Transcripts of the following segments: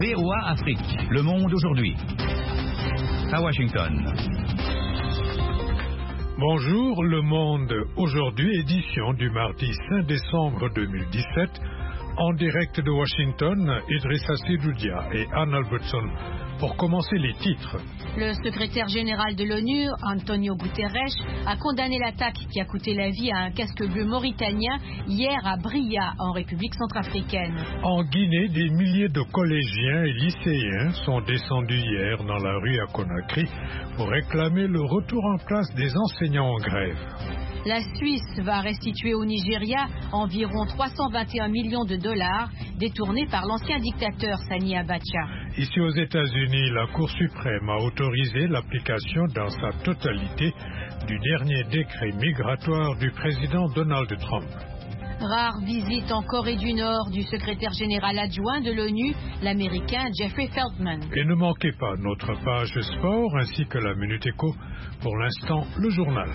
VOA Afrique, le monde aujourd'hui. À Washington. Bonjour, le monde aujourd'hui, édition du mardi 5 décembre 2017. En direct de Washington, Idrissa Sidoudia et Ann Albertson. Pour commencer les titres. Le secrétaire général de l'ONU, Antonio Guterres, a condamné l'attaque qui a coûté la vie à un casque bleu mauritanien hier à Bria, en République centrafricaine. En Guinée, des milliers de collégiens et lycéens sont descendus hier dans la rue à Conakry pour réclamer le retour en classe des enseignants en grève. La Suisse va restituer au Nigeria environ 321 millions de dollars détournés par l'ancien dictateur Sani Abacha. Ici aux États-Unis, la Cour suprême a autorisé l'application dans sa totalité du dernier décret migratoire du président Donald Trump. Rare visite en Corée du Nord du secrétaire général adjoint de l'ONU, l'Américain Jeffrey Feltman. Et ne manquez pas notre page sport ainsi que la Minute Éco. Pour l'instant, le journal.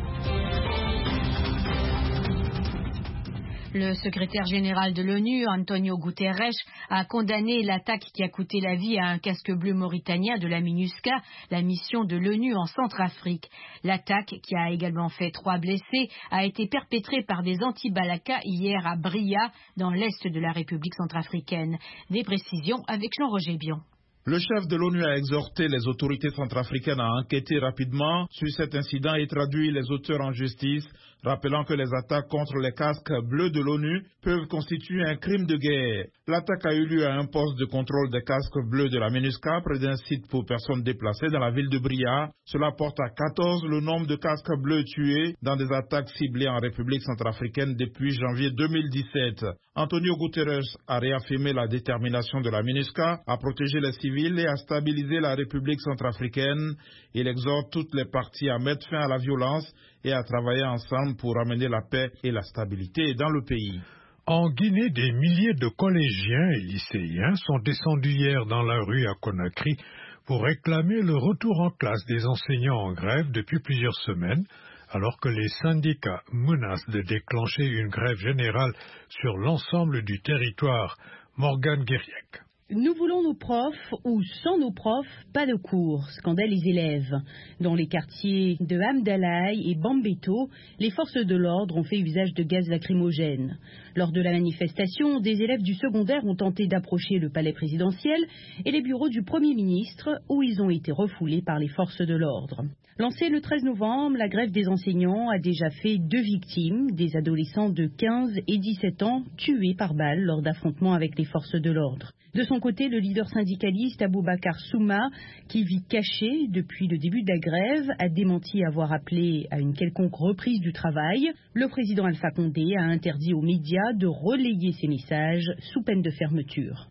Le secrétaire général de l'ONU, Antonio Guterres, a condamné l'attaque qui a coûté la vie à un casque bleu mauritanien de la MINUSCA, la mission de l'ONU en Centrafrique. L'attaque, qui a également fait 3 blessés, a été perpétrée par des anti-Balaka hier à Bria, dans l'est de la République centrafricaine. Des précisions avec Jean-Roger Bion. Le chef de l'ONU a exhorté les autorités centrafricaines à enquêter rapidement sur cet incident et traduire les auteurs en justice, rappelant que les attaques contre les casques bleus de l'ONU peuvent constituer un crime de guerre. L'attaque a eu lieu à un poste de contrôle des casques bleus de la MINUSCA près d'un site pour personnes déplacées dans la ville de Bria. Cela porte à 14 le nombre de casques bleus tués dans des attaques ciblées en République centrafricaine depuis janvier 2017. Antonio Guterres a réaffirmé la détermination de la MINUSCA à protéger les civils et à stabiliser la République centrafricaine. Il exhorte toutes les parties à mettre fin à la violence et à travailler ensemble pour amener la paix et la stabilité dans le pays. En Guinée, des milliers de collégiens et lycéens sont descendus hier dans la rue à Conakry pour réclamer le retour en classe des enseignants en grève depuis plusieurs semaines, alors que les syndicats menacent de déclencher une grève générale sur l'ensemble du territoire. Morgane Guériec. Nous voulons nos profs ou sans nos profs, pas de cours, scandent les élèves. Dans les quartiers de Hamdalaï et Bambeto, les forces de l'ordre ont fait usage de gaz lacrymogène. Lors de la manifestation, des élèves du secondaire ont tenté d'approcher le palais présidentiel et les bureaux du Premier ministre, où ils ont été refoulés par les forces de l'ordre. Lancée le 13 novembre, la grève des enseignants a déjà fait 2 victimes, des adolescents de 15 et 17 ans tués par balle lors d'affrontements avec les forces de l'ordre. De son côté, le leader syndicaliste Aboubacar Souma, qui vit caché depuis le début de la grève, a démenti avoir appelé à une quelconque reprise du travail. Le président Alpha Condé a interdit aux médias de relayer ces messages sous peine de fermeture.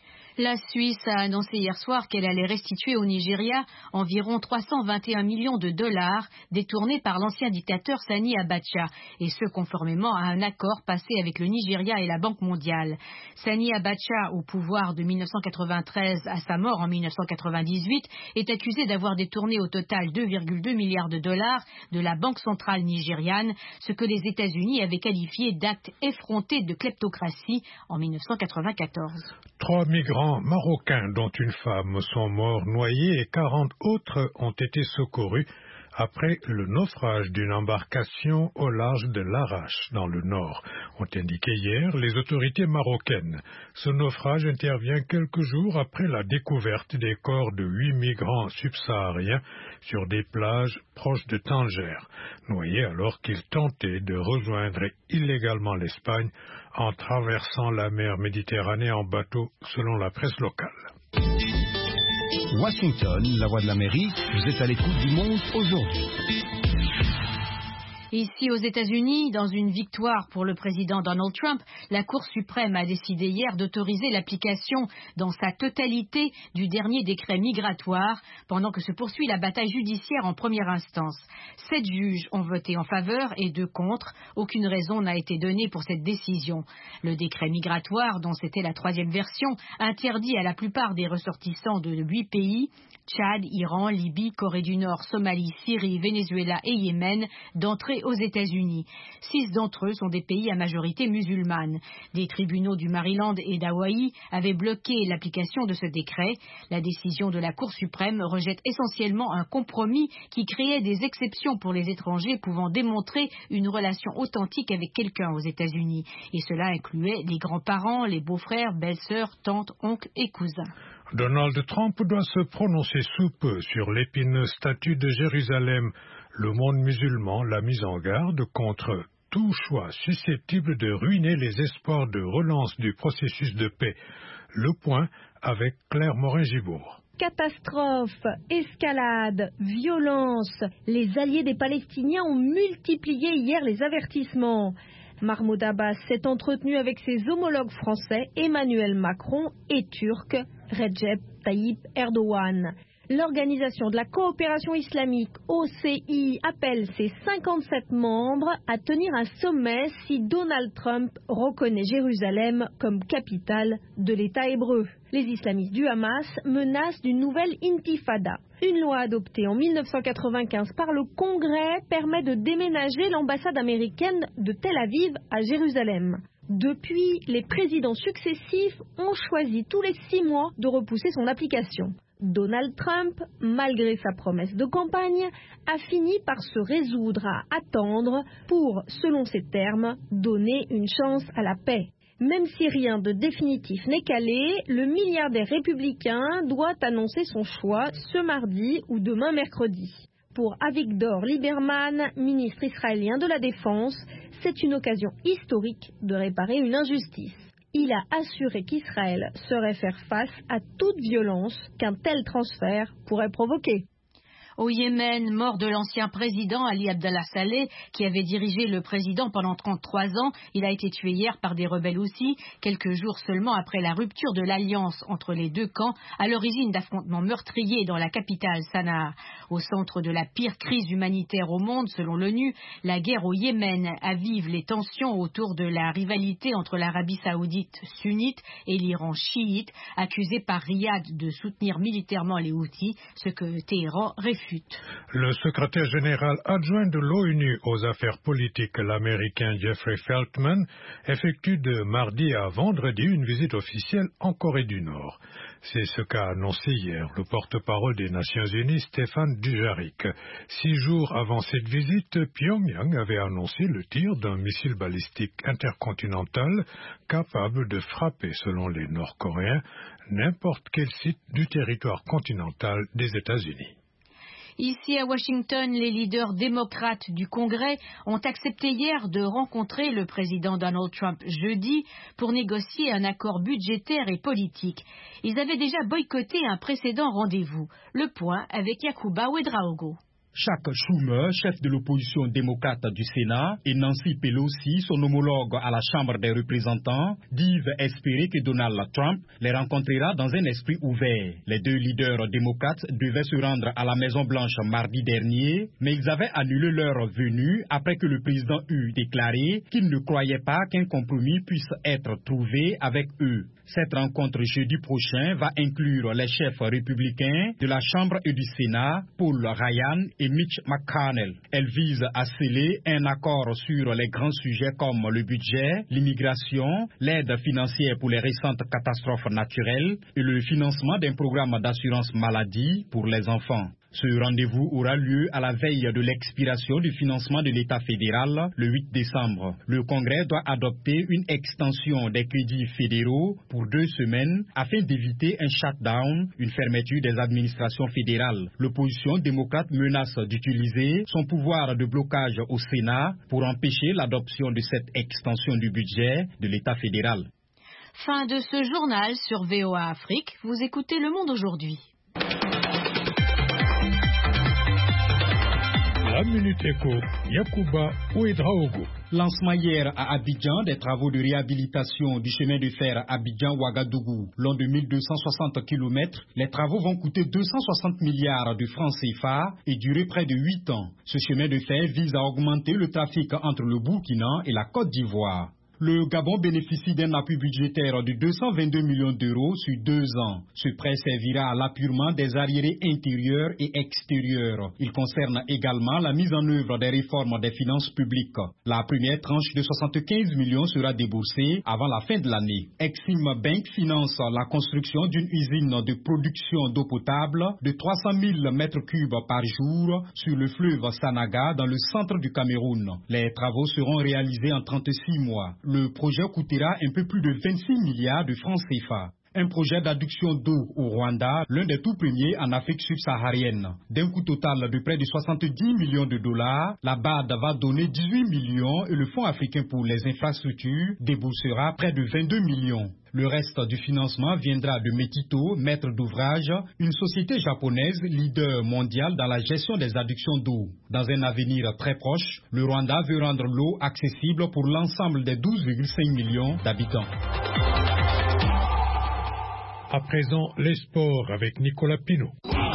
La Suisse a annoncé hier soir qu'elle allait restituer au Nigeria environ 321 millions de dollars détournés par l'ancien dictateur Sani Abacha, et ce conformément à un accord passé avec le Nigeria et la Banque mondiale. Sani Abacha, au pouvoir de 1993 à sa mort en 1998, est accusé d'avoir détourné au total 2,2 milliards de dollars de la Banque centrale nigériane, ce que les États-Unis avaient qualifié d'acte effronté de kleptocratie en 1994. 3 migrants marocains, dont une femme, sont morts noyés et 40 autres ont été secourus après le naufrage d'une embarcation au large de Larache, dans le nord, ont indiqué hier les autorités marocaines. Ce naufrage intervient quelques jours après la découverte des corps de 8 migrants subsahariens sur des plages proches de Tanger, noyés alors qu'ils tentaient de rejoindre illégalement l'Espagne en traversant la mer Méditerranée en bateau, selon la presse locale. Washington, la voix de l'Amérique, vous êtes à l'écoute du monde aujourd'hui. Ici aux États-Unis, dans une victoire pour le président Donald Trump, la Cour suprême a décidé hier d'autoriser l'application dans sa totalité du dernier décret migratoire, pendant que se poursuit la bataille judiciaire en première instance. 7 juges ont voté en faveur et 2 contre. Aucune raison n'a été donnée pour cette décision. Le décret migratoire, dont c'était la 3e version, interdit à la plupart des ressortissants de 8 pays, Tchad, Iran, Libye, Corée du Nord, Somalie, Syrie, Venezuela et Yémen, d'entrer aux États-Unis. 6 d'entre eux sont des pays à majorité musulmane. Des tribunaux du Maryland et d'Hawaï avaient bloqué l'application de ce décret. La décision de la Cour suprême rejette essentiellement un compromis qui créait des exceptions pour les étrangers pouvant démontrer une relation authentique avec quelqu'un aux États-Unis. Et cela incluait les grands-parents, les beaux-frères, belles-sœurs, tantes, oncles et cousins. Donald Trump doit se prononcer sous peu sur l'épineuse statue de Jérusalem. Le monde musulman l'a mise en garde contre tout choix susceptible de ruiner les espoirs de relance du processus de paix. Le point avec Claire Morin-Gibourg. Catastrophe, escalade, violence. Les alliés des Palestiniens ont multiplié hier les avertissements. Mahmoud Abbas s'est entretenu avec ses homologues français Emmanuel Macron et turc Recep Tayyip Erdogan. L'Organisation de la coopération islamique, OCI, appelle ses 57 membres à tenir un sommet si Donald Trump reconnaît Jérusalem comme capitale de l'État hébreu. Les islamistes du Hamas menacent d'une nouvelle intifada. Une loi adoptée en 1995 par le Congrès permet de déménager l'ambassade américaine de Tel Aviv à Jérusalem. Depuis, les présidents successifs ont choisi tous les 6 mois de repousser son application. Donald Trump, malgré sa promesse de campagne, a fini par se résoudre à attendre pour, selon ses termes, donner une chance à la paix. Même si rien de définitif n'est calé, le milliardaire républicain doit annoncer son choix ce mardi ou demain mercredi. Pour Avigdor Lieberman, ministre israélien de la Défense, c'est une occasion historique de réparer une injustice. Il a assuré qu'Israël saurait faire face à toute violence qu'un tel transfert pourrait provoquer. Au Yémen, mort de l'ancien président Ali Abdallah Saleh, qui avait dirigé le président pendant 33 ans, il a été tué hier par des rebelles Houthis, quelques jours seulement après la rupture de l'alliance entre les deux camps, à l'origine d'affrontements meurtriers dans la capitale Sanaa. Au centre de la pire crise humanitaire au monde, selon l'ONU, la guerre au Yémen avive les tensions autour de la rivalité entre l'Arabie saoudite sunnite et l'Iran chiite, accusé par Riyad de soutenir militairement les Houthis, ce que Téhéran réfute. Le secrétaire général adjoint de l'ONU aux affaires politiques, l'Américain Jeffrey Feltman, effectue de mardi à vendredi une visite officielle en Corée du Nord. C'est ce qu'a annoncé hier le porte-parole des Nations Unies, Stéphane Dujarric. 6 jours avant cette visite, Pyongyang avait annoncé le tir d'un missile balistique intercontinental capable de frapper, selon les Nord-Coréens, n'importe quel site du territoire continental des États-Unis. Ici à Washington, les leaders démocrates du Congrès ont accepté hier de rencontrer le président Donald Trump jeudi pour négocier un accord budgétaire et politique. Ils avaient déjà boycotté un précédent rendez-vous. Le point avec Yacouba Ouedraogo. Chuck Schumer, chef de l'opposition démocrate du Sénat, et Nancy Pelosi, son homologue à la Chambre des représentants, disent espérer que Donald Trump les rencontrera dans un esprit ouvert. Les 2 leaders démocrates devaient se rendre à la Maison-Blanche mardi dernier, mais ils avaient annulé leur venue après que le président eut déclaré qu'il ne croyait pas qu'un compromis puisse être trouvé avec eux. Cette rencontre jeudi prochain va inclure les chefs républicains de la Chambre et du Sénat, Paul Ryan et Mitch McConnell. Elle vise à sceller un accord sur les grands sujets comme le budget, l'immigration, l'aide financière pour les récentes catastrophes naturelles et le financement d'un programme d'assurance maladie pour les enfants. Ce rendez-vous aura lieu à la veille de l'expiration du financement de l'État fédéral le 8 décembre. Le Congrès doit adopter une extension des crédits fédéraux pour 2 semaines afin d'éviter un shutdown, une fermeture des administrations fédérales. L'opposition démocrate menace d'utiliser son pouvoir de blocage au Sénat pour empêcher l'adoption de cette extension du budget de l'État fédéral. Fin de ce journal sur VOA Afrique. Vous écoutez Le Monde aujourd'hui. La Minute Éco, Yacouba Ouedraogo. Lancement hier à Abidjan des travaux de réhabilitation du chemin de fer Abidjan-Ouagadougou. Long de 1260 km, les travaux vont coûter 260 milliards de francs CFA et durer près de 8 ans. Ce chemin de fer vise à augmenter le trafic entre le Burkina et la Côte d'Ivoire. Le Gabon bénéficie d'un appui budgétaire de 222 millions d'euros sur 2 ans. Ce prêt servira à l'appurement des arriérés intérieurs et extérieurs. Il concerne également la mise en œuvre des réformes des finances publiques. La première tranche de 75 millions sera déboursée avant la fin de l'année. Exim Bank finance la construction d'une usine de production d'eau potable de 300 000 mètres cubes par jour sur le fleuve Sanaga dans le centre du Cameroun. Les travaux seront réalisés en 36 mois. Le projet coûtera un peu plus de 26 milliards de francs CFA. Un projet d'adduction d'eau au Rwanda, l'un des tout premiers en Afrique subsaharienne. D'un coût total de près de 70 millions de dollars, la BAD va donner 18 millions et le Fonds africain pour les infrastructures déboursera près de 22 millions. Le reste du financement viendra de Metito, maître d'ouvrage, une société japonaise leader mondial dans la gestion des adductions d'eau. Dans un avenir très proche, le Rwanda veut rendre l'eau accessible pour l'ensemble des 12,5 millions d'habitants. À présent, les sports avec Nicolas Pinault.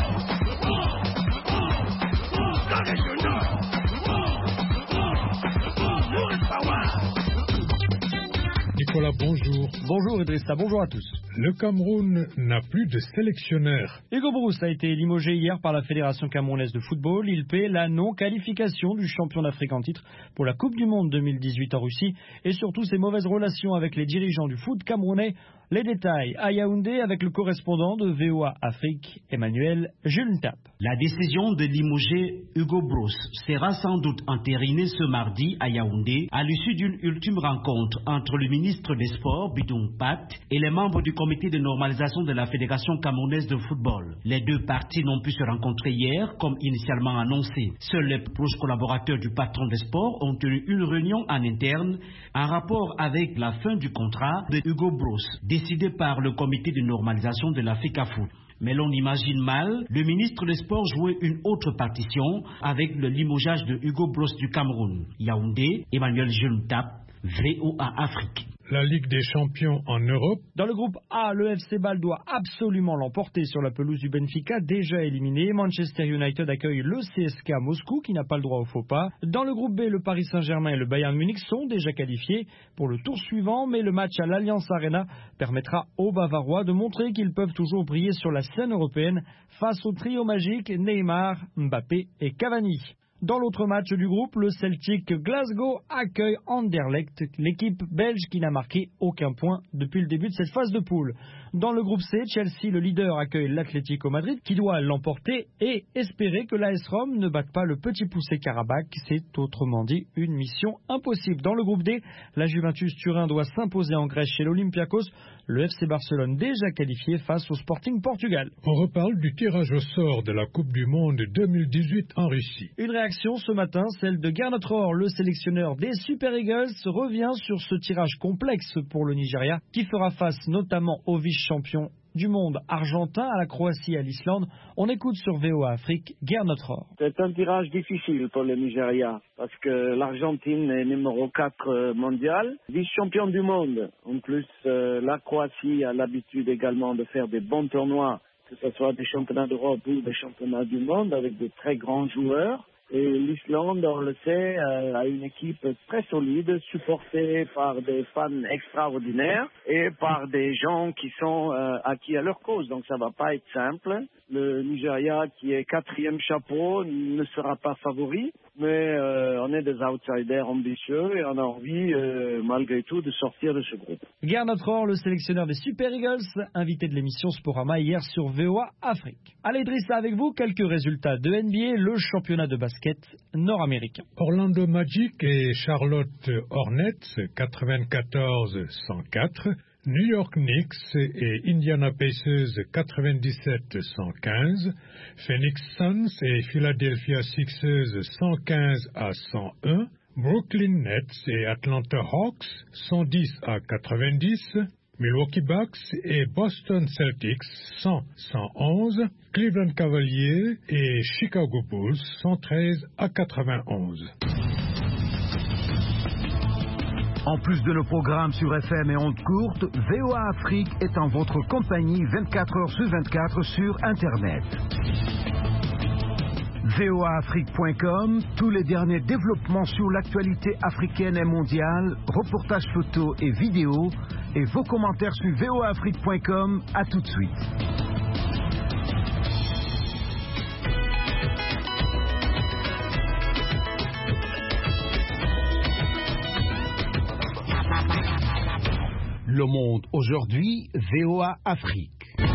Nicolas, bonjour. Bonjour Idrissa, bonjour à tous. Le Cameroun n'a plus de sélectionneur. Hugo Broos a été limogé hier par la Fédération camerounaise de football. Il paie la non-qualification du champion d'Afrique en titre pour la Coupe du Monde 2018 en Russie et surtout ses mauvaises relations avec les dirigeants du foot camerounais. Les détails à Yaoundé avec le correspondant de VOA Afrique, Emmanuel Julentap. La décision de limoger Hugo Broos sera sans doute entérinée ce mardi à Yaoundé à l'issue d'une ultime rencontre entre le ministre des Sports, Bidong Pat, et les membres du comité de normalisation de la Fédération camerounaise de football. Les deux parties n'ont pu se rencontrer hier comme initialement annoncé. Seuls les proches collaborateurs du patron des sports ont tenu une réunion en interne en rapport avec la fin du contrat de Hugo Broos, décidé par le comité de normalisation de la FECAFOOT. Mais l'on imagine mal le ministre des Sports jouer une autre partition avec le limogeage de Hugo Broos du Cameroun. Yaoundé, Emmanuel Julentap, VOA Afrique. La Ligue des champions en Europe. Dans le groupe A, le FC Bâle doit absolument l'emporter sur la pelouse du Benfica, déjà éliminé. Manchester United accueille le CSKA Moscou, qui n'a pas le droit au faux pas. Dans le groupe B, le Paris Saint-Germain et le Bayern Munich sont déjà qualifiés pour le tour suivant, mais le match à l'Allianz Arena permettra aux Bavarois de montrer qu'ils peuvent toujours briller sur la scène européenne face au trio magique Neymar, Mbappé et Cavani. Dans l'autre match du groupe, le Celtic Glasgow accueille Anderlecht, l'équipe belge qui n'a marqué aucun point depuis le début de cette phase de poule. Dans le groupe C, Chelsea, le leader, accueille l'Atlético Madrid qui doit l'emporter et espérer que l'AS Rome ne batte pas le petit poussé Karabakh. C'est autrement dit une mission impossible. Dans le groupe D, la Juventus Turin doit s'imposer en Grèce chez l'Olympiakos. Le FC Barcelone déjà qualifié face au Sporting Portugal. On reparle du tirage au sort de la Coupe du Monde 2018 en Russie. Une réaction ce matin, celle de Gernot Rohr, le sélectionneur des Super Eagles, revient sur ce tirage complexe pour le Nigeria qui fera face notamment au vice-champion du monde argentin, à la Croatie et à l'Islande. On écoute sur VOA Afrique Gernot Rohr. C'est un tirage difficile pour le Nigeria parce que l'Argentine est numéro 4 mondial, vice-champion du monde. En plus, la Croatie a l'habitude également de faire des bons tournois, que ce soit des championnats d'Europe ou des championnats du monde avec de très grands joueurs. Et l'Islande, on le sait, a une équipe très solide, supportée par des fans extraordinaires et par des gens qui sont acquis à leur cause. Donc ça va pas être simple. Le Nigeria, qui est 4e chapeau, ne sera pas favori, mais on est des outsiders ambitieux et on a envie, malgré tout, de sortir de ce groupe. Gernot Rohr, le sélectionneur des Super Eagles, invité de l'émission Sporama hier sur VOA Afrique. Allez, Idrissa, avec vous, quelques résultats de NBA, le championnat de basket nord-américain. Orlando Magic et Charlotte Hornets, 94-104. New York Knicks et Indiana Pacers 97-115, Phoenix Suns et Philadelphia Sixers 115-101, Brooklyn Nets et Atlanta Hawks 110-90, Milwaukee Bucks et Boston Celtics 100-111, Cleveland Cavaliers et Chicago Bulls 113-91. En plus de nos programmes sur FM et ondes courtes, VOA Afrique est en votre compagnie 24 heures sur 24 sur Internet. voaafrique.com, tous les derniers développements sur l'actualité africaine et mondiale, reportages photos et vidéos, et vos commentaires sur voaafrique.com. À tout de suite. Le monde aujourd'hui, VOA Afrique.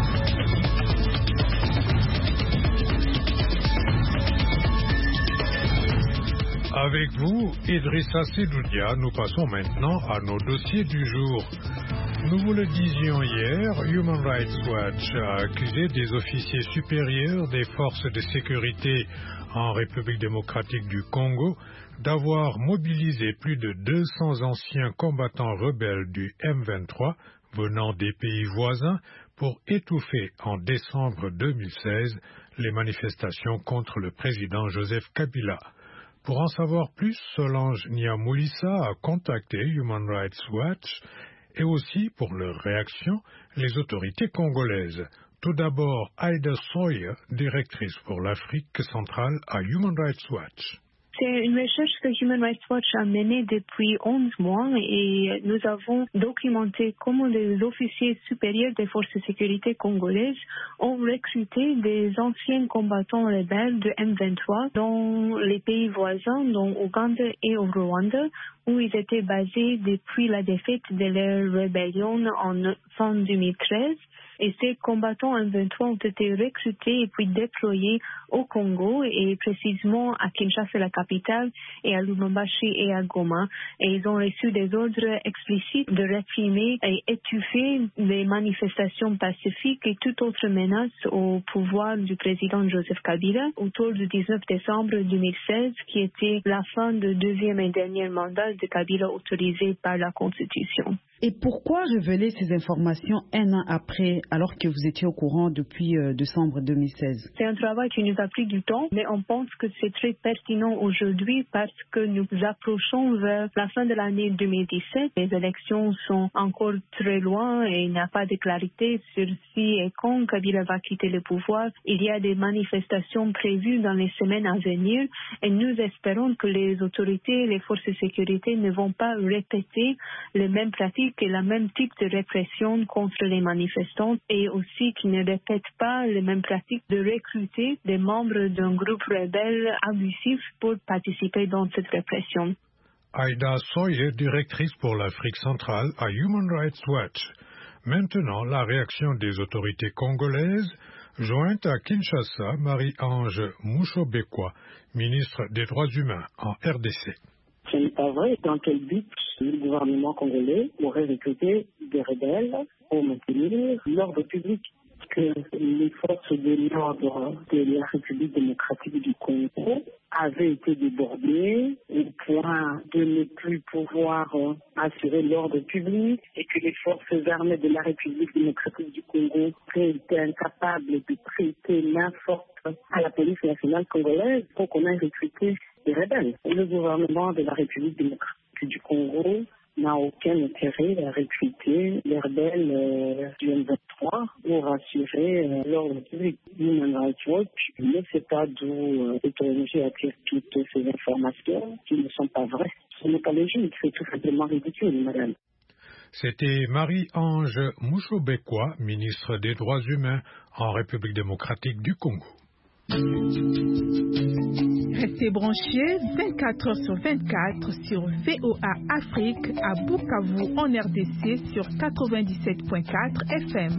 Avec vous, Idrissa Sedoudia, nous passons maintenant à nos dossiers du jour. Nous vous le disions hier, Human Rights Watch a accusé des officiers supérieurs des forces de sécurité en République démocratique du Congo d'avoir mobilisé plus de 200 anciens combattants rebelles du M23 venant des pays voisins pour étouffer en décembre 2016 les manifestations contre le président Joseph Kabila. Pour en savoir plus, Solange Niamoulissa a contacté Human Rights Watch et aussi, pour leur réaction, les autorités congolaises. Tout d'abord, Aida Sawyer, directrice pour l'Afrique centrale à Human Rights Watch. C'est une recherche que Human Rights Watch a menée depuis 11 mois et nous avons documenté comment les officiers supérieurs des forces de sécurité congolaises ont recruté des anciens combattants rebelles de M23 dans les pays voisins, dont Ouganda et au Rwanda, où ils étaient basés depuis la défaite de leur rébellion en fin 2013. Et ces combattants M23 ont été recrutés et puis déployés au Congo et précisément à Kinshasa, la capitale, et à Lubumbashi et à Goma. Et ils ont reçu des ordres explicites de réprimer et étouffer les manifestations pacifiques et toute autre menace au pouvoir du président Joseph Kabila autour du 19 décembre 2016, qui était la fin du deuxième et dernier mandat de Kabila autorisé par la Constitution. Et pourquoi révéler ces informations un an après, alors que vous étiez au courant depuis décembre 2016? C'est un travail qui nous a pris du temps, mais on pense que c'est très pertinent aujourd'hui parce que nous approchons vers la fin de l'année 2017. Les élections sont encore très loin et il n'y a pas de clarité sur si et quand Kabila va quitter le pouvoir. Il y a des manifestations prévues dans les semaines à venir et nous espérons que les autorités, les forces de sécurité ne vont pas répéter les mêmes pratiques et le même type de répression contre les manifestants et aussi qu'ils ne répètent pas les mêmes pratiques de recruter des membres d'un groupe rebelle abusif pour participer dans cette répression. Aida Sawyer, directrice pour l'Afrique centrale à Human Rights Watch. Maintenant, la réaction des autorités congolaises, jointe à Kinshasa, Marie-Ange Mouchobekwa, ministre des Droits humains en RDC. Ce n'est pas vrai. Dans quel but le gouvernement congolais aurait recruté des rebelles pour maintenir l'ordre public? Que les forces de l'ordre de la République démocratique du Congo avaient été débordées au point de ne plus pouvoir assurer l'ordre public et que les forces armées de la République démocratique du Congo auraient été incapables de prêter main forte à la police nationale congolaise pour qu'on ait recruté des rebelles. Et le gouvernement de la République démocratique du Congo n'a aucun intérêt à recruter les rebelles du M23 pour assurer l'ordre public. Human Rights Watch ne sait pas d'où cette ONG attire toutes ces informations qui ne sont pas vraies. Ce n'est pas logique, c'est tout simplement ridicule, madame. C'était Marie-Ange Mouchobekwa, ministre des Droits humains en République démocratique du Congo. Restez branchés 24 heures sur 24 sur VOA Afrique à Bukavu en RDC sur 97.4 FM.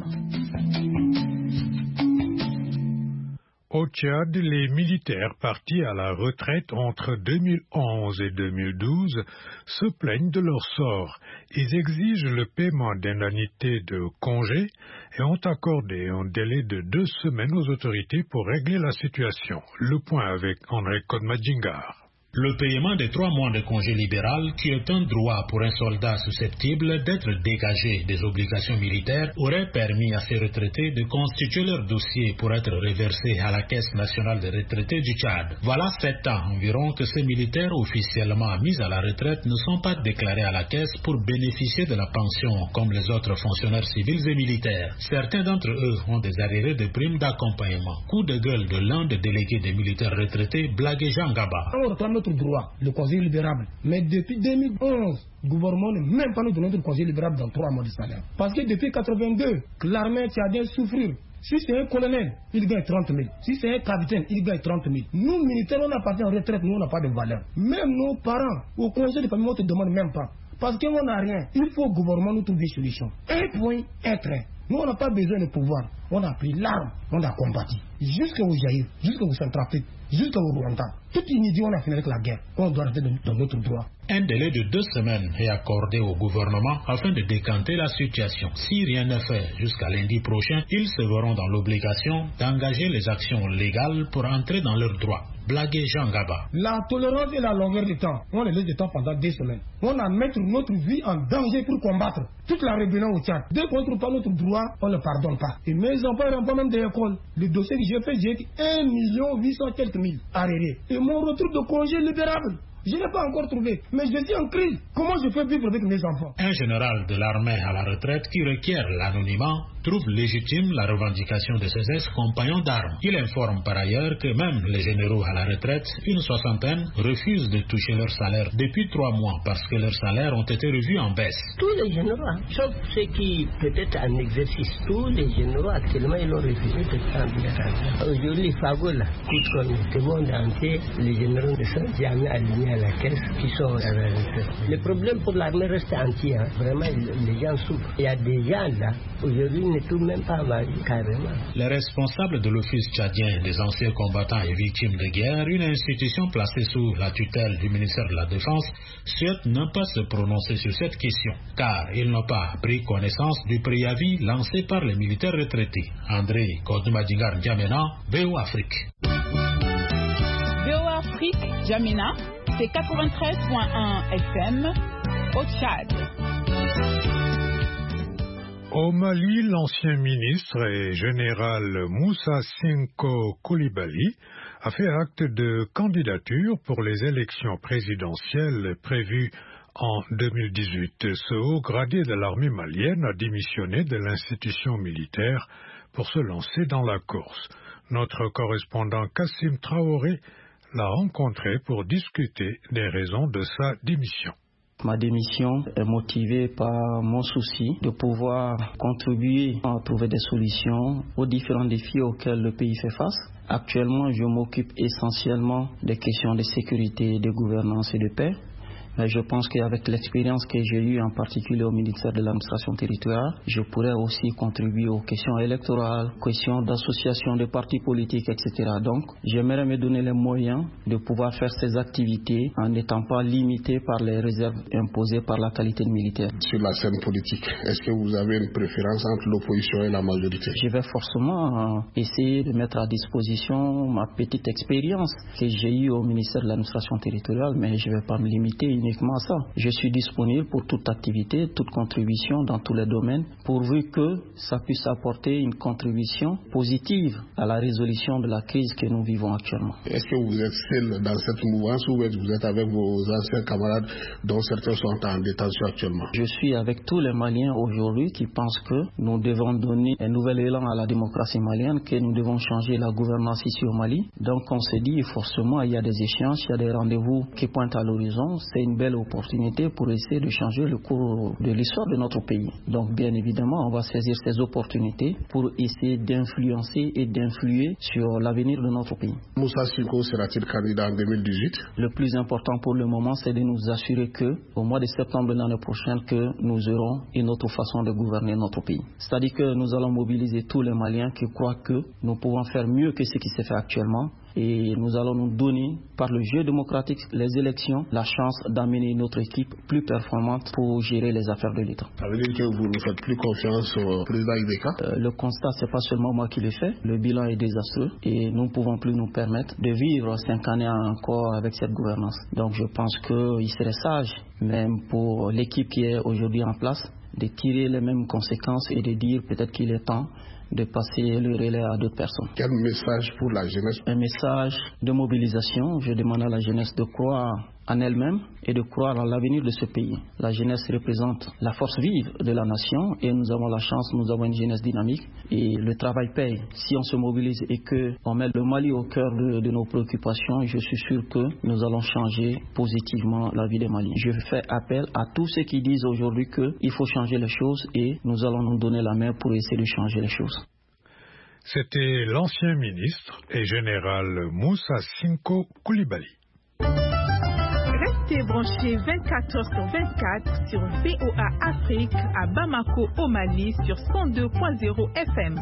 Au Tchad, les militaires partis à la retraite entre 2011 et 2012 se plaignent de leur sort. Ils exigent le paiement d'indemnités de congé et ont accordé un délai de 2 semaines aux autorités pour régler la situation. Le point avec André Kodmadjingar. Le paiement des 3 mois de congé libéral, qui est un droit pour un soldat susceptible d'être dégagé des obligations militaires, aurait permis à ces retraités de constituer leur dossier pour être reversés à la Caisse nationale des retraités du Tchad. Voilà 7 ans environ que ces militaires officiellement mis à la retraite ne sont pas déclarés à la Caisse pour bénéficier de la pension comme les autres fonctionnaires civils et militaires. Certains d'entre eux ont des arriérés de primes d'accompagnement. Coup de gueule de l'un des délégués des militaires retraités, Blagué Jean Gaba. On réclame notre droit, le congé libérable. Mais depuis 2011, le gouvernement n'est même pas nous donné notre congé libérable dans 3 mois de salaire. Parce que depuis 82, l'armée tchadienne souffrir. Si c'est un colonel, il gagne 30 000. Si c'est un capitaine, il gagne 30 000. Nous, militaires, on a parti en retraite, nous, on n'a pas de valeur. Même nos parents, au congé de famille, on ne te demande même pas. Parce qu'on n'a rien. Il faut au gouvernement nous trouver une solution. Un point, un train. Nous, on n'a pas besoin de pouvoir. On a pris l'arme, on a combattu. Jusqu'au Jaïr, jusqu'au Centrafrique, jusqu'au Rwanda. Toute inédit, on a fini avec la guerre. On doit rester dans notre droit. Un délai de 2 semaines est accordé au gouvernement afin de décanter la situation. Si rien n'est fait jusqu'à lundi prochain, ils se verront dans l'obligation d'engager les actions légales pour entrer dans leurs droits. Blagué Jean Gaba. La tolérance et la longueur du temps, on les laisse du temps pendant 2 semaines. On a mettre notre vie en danger pour combattre toute la rébellion au Tchad. Dès qu'on ne trouve pas notre droit, on ne pardonne pas. Et mes enfants n'ont pas même des écoles. Le dossier que j'ai fait, j'ai 1 800 quelques mille arriérés. Et mon retour de congé libérable, je n'ai pas encore trouvé, mais je suis en crise. Comment je peux vivre avec mes enfants? Un général de l'armée à la retraite qui requiert l'anonymat trouve légitime la revendication de ses ex-compagnons d'armes. Il informe par ailleurs que même les généraux à la retraite, une 60aine, refusent de toucher leur salaire depuis 3 mois parce que leurs salaires ont été revus en baisse. Tous les généraux, sauf ceux qui peut-être en exercice, tous les généraux actuellement ils ont refusé de prendre leur argent. Aujourd'hui, les fagots là, coûtent comme le monde entier, les généraux ne sont jamais alignés à la caisse qui sont à la retraite. Le problème pour l'armée reste entier, hein. Vraiment les gens souffrent. Il y a des gens là, aujourd'hui, ne trouvent même pas mal, carrément. Les responsables de l'Office tchadien des anciens combattants et victimes de guerre, une institution placée sous la tutelle du ministère de la Défense, souhaitent ne pas se prononcer sur cette question, car ils n'ont pas pris connaissance du préavis lancé par les militaires retraités. André Kodoumadingar Djamena, BO Afrique. BO Afrique, Djamena, c'est 93.1 FM au Tchad. Au Mali, l'ancien ministre et général Moussa Sinko Coulibaly a fait acte de candidature pour les élections présidentielles prévues en 2018. Ce haut gradé de l'armée malienne a démissionné de l'institution militaire pour se lancer dans la course. Notre correspondant Kassim Traoré l'a rencontré pour discuter des raisons de sa démission. Ma démission est motivée par mon souci de pouvoir contribuer à trouver des solutions aux différents défis auxquels le pays fait face. Actuellement, je m'occupe essentiellement des questions de sécurité, de gouvernance et de paix. Mais je pense qu'avec l'expérience que j'ai eue, en particulier au ministère de l'administration territoriale, je pourrais aussi contribuer aux questions électorales, questions d'association de partis politiques, etc. Donc, j'aimerais me donner les moyens de pouvoir faire ces activités en n'étant pas limité par les réserves imposées par la qualité de militaire. Sur la scène politique, est-ce que vous avez une préférence entre l'opposition et la majorité? Je vais forcément essayer de mettre à disposition ma petite expérience que j'ai eue au ministère de l'administration territoriale, mais je ne vais pas me limiter uniquement à ça. Je suis disponible pour toute activité, toute contribution dans tous les domaines, pourvu que ça puisse apporter une contribution positive à la résolution de la crise que nous vivons actuellement. Est-ce que vous êtes seul dans cette mouvance ou vous êtes avec vos anciens camarades dont certains sont en détention actuellement? Je suis avec tous les Maliens aujourd'hui qui pensent que nous devons donner un nouvel élan à la démocratie malienne, que nous devons changer la gouvernance ici au Mali. Donc on se dit forcément il y a des échéances, il y a des rendez-vous qui pointent à l'horizon. C'est une belle opportunité pour essayer de changer le cours de l'histoire de notre pays. Donc bien évidemment, on va saisir ces opportunités pour essayer d'influencer et d'influer sur l'avenir de notre pays. Moussa Sinko sera-t-il candidat en 2018? Le plus important pour le moment, c'est de nous assurer que au mois de septembre de l'année prochaine, que nous aurons une autre façon de gouverner notre pays. C'est-à-dire que nous allons mobiliser tous les Maliens qui croient que nous pouvons faire mieux que ce qui se fait actuellement et nous allons nous donner, par le jeu démocratique, les élections, la chance d'amener notre équipe plus performante pour gérer les affaires de l'État. Ça veut dire que vous ne faites plus confiance au président IBK? Le constat, c'est pas seulement moi qui l'ai fait. Le bilan est désastreux et nous ne pouvons plus nous permettre de vivre 5 années encore avec cette gouvernance. Donc je pense qu'il serait sage, même pour l'équipe qui est aujourd'hui en place, de tirer les mêmes conséquences et de dire peut-être qu'il est temps de passer le relais à d'autres personnes. Quel message pour la jeunesse? Un message de mobilisation. Je demande à la jeunesse de croire en elle-même et de croire en l'avenir de ce pays. La jeunesse représente la force vive de la nation et nous avons la chance, nous avons une jeunesse dynamique et le travail paye. Si on se mobilise et qu'on met le Mali au cœur de nos préoccupations, je suis sûr que nous allons changer positivement la vie des Maliens. Je fais appel à tous ceux qui disent aujourd'hui qu'il faut changer les choses et nous allons nous donner la main pour essayer de changer les choses. C'était l'ancien ministre et général Moussa Sinko Koulibaly. Restez branchés 24 heures sur 24 sur VOA Afrique à Bamako au Mali sur 102.0 FM.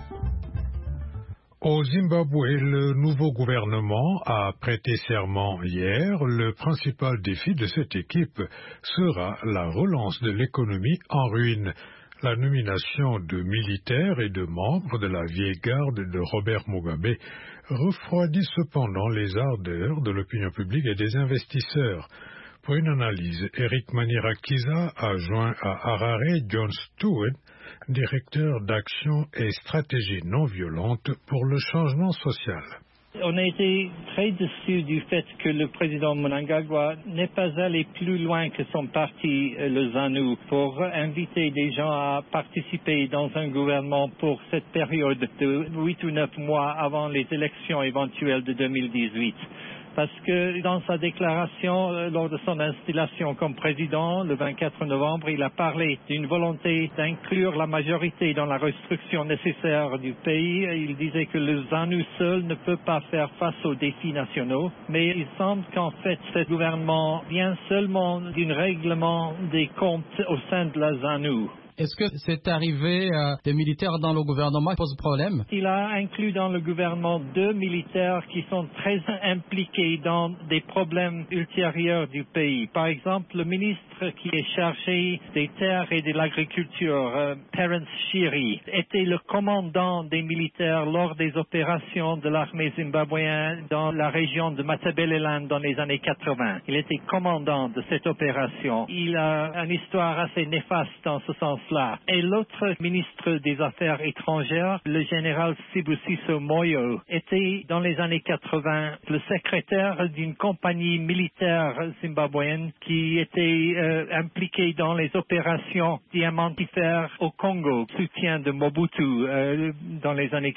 Au Zimbabwe, le nouveau gouvernement a prêté serment hier. Le principal défi de cette équipe sera la relance de l'économie en ruine. La nomination de militaires et de membres de la vieille garde de Robert Mugabe refroidit cependant les ardeurs de l'opinion publique et des investisseurs. Pour une analyse, Eric Manirakiza a joint à Harare John Stewart, directeur d'action et stratégie non violente pour le changement social. On a été très déçus du fait que le président Mnangagwa n'est pas allé plus loin que son parti, le ZANU, pour inviter des gens à participer dans un gouvernement pour cette période de 8 ou 9 mois avant les élections éventuelles de 2018. Parce que dans sa déclaration, lors de son installation comme président, le 24 novembre, il a parlé d'une volonté d'inclure la majorité dans la restructuration nécessaire du pays. Il disait que le ZANU seul ne peut pas faire face aux défis nationaux, mais il semble qu'en fait, ce gouvernement vient seulement d'un règlement des comptes au sein de la ZANU. Est-ce que cette arrivée des militaires dans le gouvernement pose problème? Il a inclus dans le gouvernement 2 militaires qui sont très impliqués dans des problèmes ultérieurs du pays. Par exemple, le ministre qui est chargé des terres et de l'agriculture, Terence Shiri, était le commandant des militaires lors des opérations de l'armée zimbabwéenne dans la région de Matabeleland dans les années 80. Il était commandant de cette opération. Il a une histoire assez néfaste dans ce sens-là. Et l'autre ministre des Affaires étrangères, le général Sibusiso Moyo, était dans les années 80 le secrétaire d'une compagnie militaire zimbabwéenne qui était impliquée dans les opérations diamantifères au Congo, soutien de Mobutu dans les années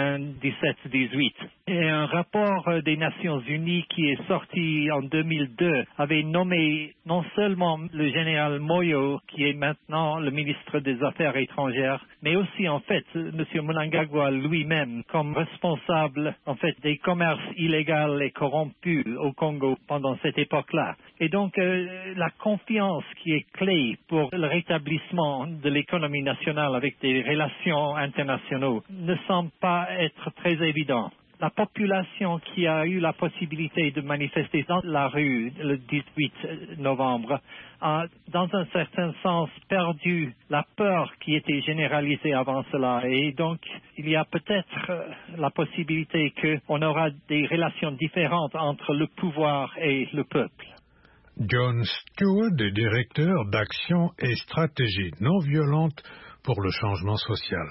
97-18. Et un rapport des Nations Unies qui est sorti en 2002 avait nommé non seulement le général Moyo, qui est maintenant le ministre des Affaires étrangères, mais aussi en fait M. Mnangagwa lui-même comme responsable en fait des commerces illégaux et corrompus au Congo pendant cette époque-là. Et donc la confiance qui est clé pour le rétablissement de l'économie nationale avec des relations internationales ne semble pas être très évident. La population qui a eu la possibilité de manifester dans la rue le 18 novembre a, dans un certain sens, perdu la peur qui était généralisée avant cela. Et donc, il y a peut-être la possibilité qu'on aura des relations différentes entre le pouvoir et le peuple. John Stewart, directeur d'action et stratégie non violente pour le changement social.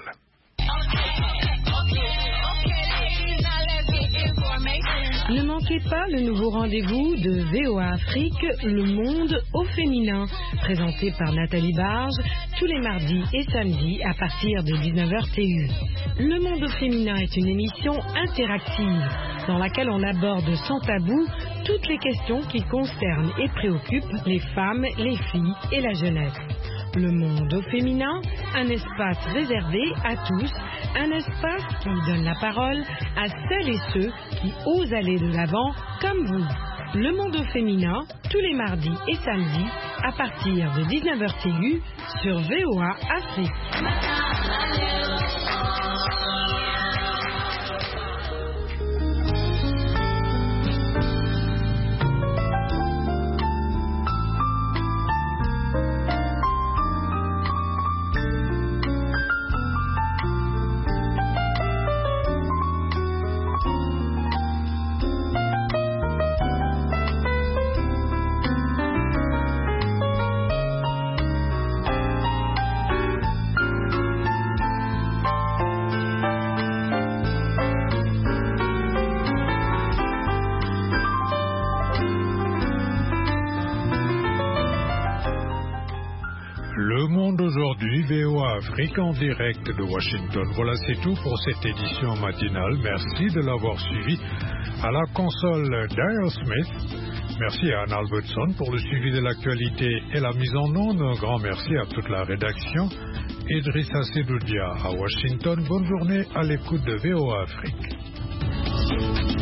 Ne manquez pas le nouveau rendez-vous de VOA Afrique, Le Monde au féminin, présenté par Nathalie Barge, tous les mardis et samedis à partir de 19h TU. Le Monde au féminin est une émission interactive dans laquelle on aborde sans tabou toutes les questions qui concernent et préoccupent les femmes, les filles et la jeunesse. Le Monde au féminin, un espace réservé à tous, un espace qui donne la parole à celles et ceux qui osent aller de l'avant comme vous. Le Monde au féminin, tous les mardis et samedis à partir de 19h TU sur VOA Afrique. VOA Afrique en direct de Washington. Voilà, c'est tout pour cette édition matinale. Merci de l'avoir suivi. À la console, Daryl Smith. Merci à Anne Albertson pour le suivi de l'actualité et la mise en onde. Un grand merci à toute la rédaction. Idrissa Sedoudia à Washington. Bonne journée à l'écoute de VOA Afrique.